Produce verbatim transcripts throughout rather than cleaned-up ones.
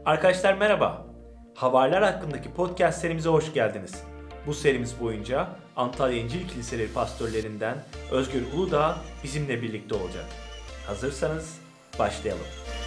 Arkadaşlar merhaba. Havariler hakkındaki podcast serimize hoş geldiniz. Bu serimiz boyunca Antalya İncil Kiliseleri pastörlerinden Özgür Uludağ bizimle birlikte olacak. Hazırsanız başlayalım.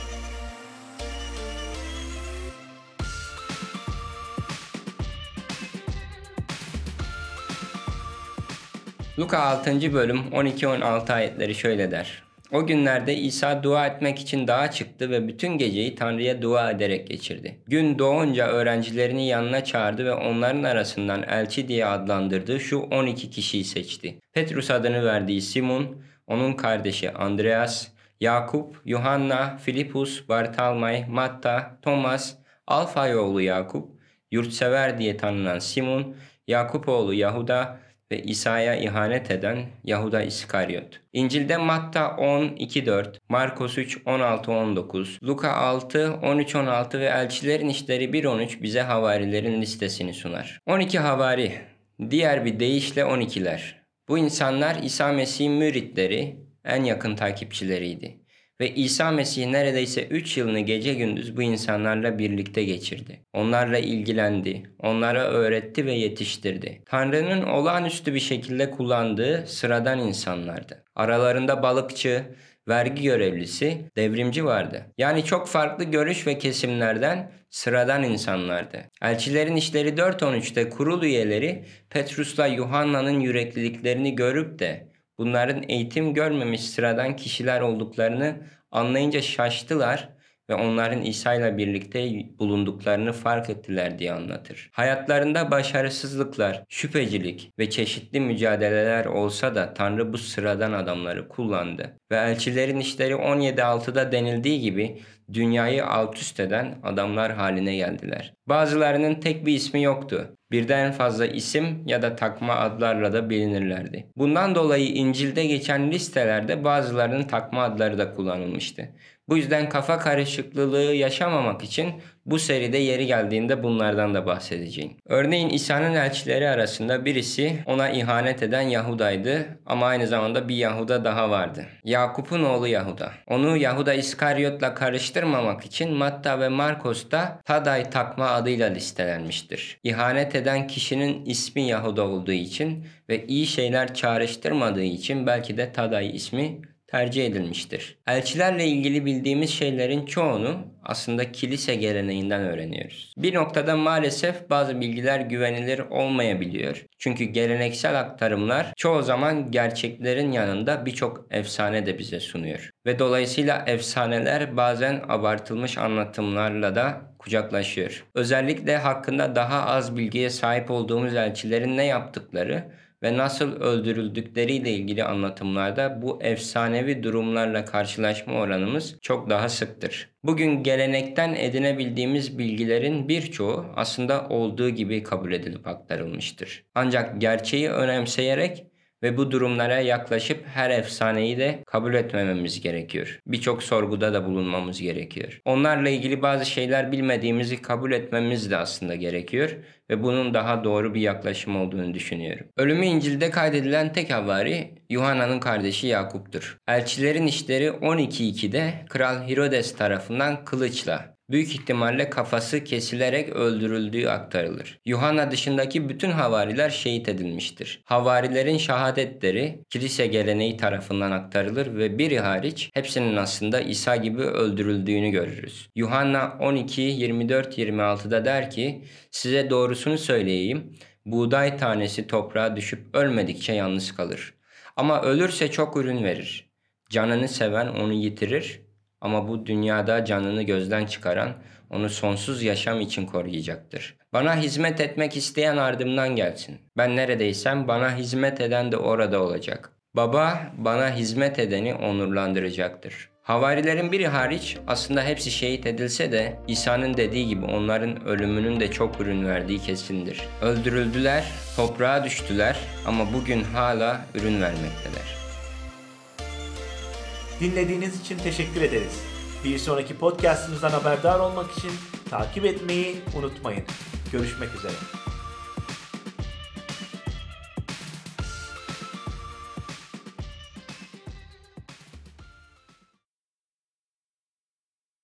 Luka altıncı bölüm on iki on altı ayetleri şöyle der. O günlerde İsa dua etmek için dağa çıktı ve bütün geceyi Tanrı'ya dua ederek geçirdi. Gün doğunca öğrencilerini yanına çağırdı ve onların arasından elçi diye adlandırdığı şu on iki kişiyi seçti. Petrus adını verdiği Simon, onun kardeşi Andreas, Yakup, Yuhanna, Filipus, Bartalmay, Matta, Thomas, Alfay oğlu Yakup, yurtsever diye tanınan Simon, Yakup oğlu Yahuda ve İsa'ya ihanet eden Yahuda İskaryot. İncil'de Matta on iki dört, Markos üç on altı on dokuz, Luka altı on üç on altı ve Elçilerin İşleri bir on üç bize havarilerin listesini sunar. on iki havari, diğer bir deyişle on ikiler. Bu insanlar İsa Mesih'in müritleri, en yakın takipçileriydi. Ve İsa Mesih neredeyse üç yılını gece gündüz bu insanlarla birlikte geçirdi. Onlarla ilgilendi, onlara öğretti ve yetiştirdi. Tanrı'nın olağanüstü bir şekilde kullandığı sıradan insanlardı. Aralarında balıkçı, vergi görevlisi, devrimci vardı. Yani çok farklı görüş ve kesimlerden sıradan insanlardı. Elçilerin İşleri dört on üçte kurul üyeleri Petrus'la Yuhanna'nın yürekliliklerini görüp de bunların eğitim görmemiş sıradan kişiler olduklarını anlayınca şaştılar ve onların İsa ile birlikte bulunduklarını fark ettiler diye anlatır. Hayatlarında başarısızlıklar, şüphecilik ve çeşitli mücadeleler olsa da Tanrı bu sıradan adamları kullandı. Ve Elçilerin İşleri on yedi altıda denildiği gibi dünyayı alt üst eden adamlar haline geldiler. Bazılarının tek bir ismi yoktu. Birden fazla isim ya da takma adlarla da bilinirlerdi. Bundan dolayı İncil'de geçen listelerde bazılarının takma adları da kullanılmıştı. Bu yüzden kafa karışıklığı yaşamamak için bu seride yeri geldiğinde bunlardan da bahsedeceğim. Örneğin İsa'nın elçileri arasında birisi ona ihanet eden Yahuda'ydı ama aynı zamanda bir Yahuda daha vardı. Yakup'un oğlu Yahuda. Onu Yahuda İskaryot'la karıştırmamak için Matta ve Markos'ta Taday takma adıyla listelenmiştir. İhanet eden kişinin ismi Yahuda olduğu için ve iyi şeyler çağrıştırmadığı için belki de Taday ismi tercih edilmiştir. Elçilerle ilgili bildiğimiz şeylerin çoğunu aslında kilise geleneğinden öğreniyoruz. Bir noktada maalesef bazı bilgiler güvenilir olmayabiliyor. Çünkü geleneksel aktarımlar çoğu zaman gerçeklerin yanında birçok efsane de bize sunuyor. Ve dolayısıyla efsaneler bazen abartılmış anlatımlarla da kucaklaşıyor. Özellikle hakkında daha az bilgiye sahip olduğumuz elçilerin ne yaptıkları ve nasıl öldürüldükleriyle ilgili anlatımlarda bu efsanevi durumlarla karşılaşma oranımız çok daha sıktır. Bugün gelenekten edinebildiğimiz bilgilerin birçoğu aslında olduğu gibi kabul edilip aktarılmıştır. Ancak gerçeği önemseyerek ve bu durumlara yaklaşıp her efsaneyi de kabul etmememiz gerekiyor. Birçok sorguda da bulunmamız gerekiyor. Onlarla ilgili bazı şeyler bilmediğimizi kabul etmemiz de aslında gerekiyor ve bunun daha doğru bir yaklaşım olduğunu düşünüyorum. Ölümü İncil'de kaydedilen tek havari Yuhanna'nın kardeşi Yakup'tur. Elçilerin İşleri on iki ikide Kral Herodes tarafından kılıçla, büyük ihtimalle kafası kesilerek öldürüldüğü aktarılır. Yuhanna dışındaki bütün havariler şehit edilmiştir. Havarilerin şehadetleri kilise geleneği tarafından aktarılır ve biri hariç hepsinin aslında İsa gibi öldürüldüğünü görürüz. Yuhanna on iki yirmi dört yirmi altıda der ki, size doğrusunu söyleyeyim, buğday tanesi toprağa düşüp ölmedikçe yalnız kalır. Ama ölürse çok ürün verir. Canını seven onu yitirir. Ama bu dünyada canını gözden çıkaran onu sonsuz yaşam için koruyacaktır. Bana hizmet etmek isteyen ardımdan gelsin. Ben neredeysem bana hizmet eden de orada olacak. Baba bana hizmet edeni onurlandıracaktır. Havarilerin biri hariç aslında hepsi şehit edilse de İsa'nın dediği gibi onların ölümünün de çok ürün verdiği kesindir. Öldürüldüler, toprağa düştüler ama bugün hala ürün vermekteler. Dinlediğiniz için teşekkür ederiz. Bir sonraki podcastımızdan haberdar olmak için takip etmeyi unutmayın. Görüşmek üzere.